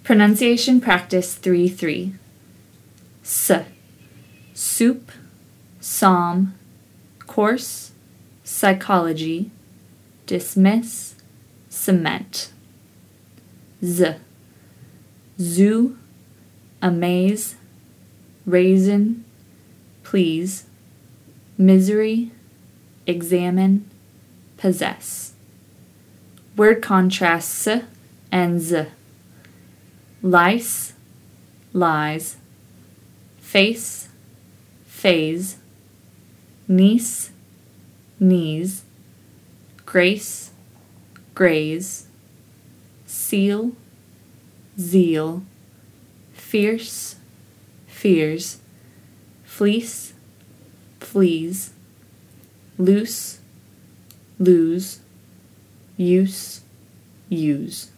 Pronunciation Practice 3-3. S. Soup, psalm, course, psychology, dismiss, cement. Z. Zoo, amaze, raisin, please, misery, examine, possess. Word contrasts s and z. Lice, lies, face, phase, niece, knees, grace, graze, seal, zeal, fierce, fears, fleece, fleas, loose, lose, use, use.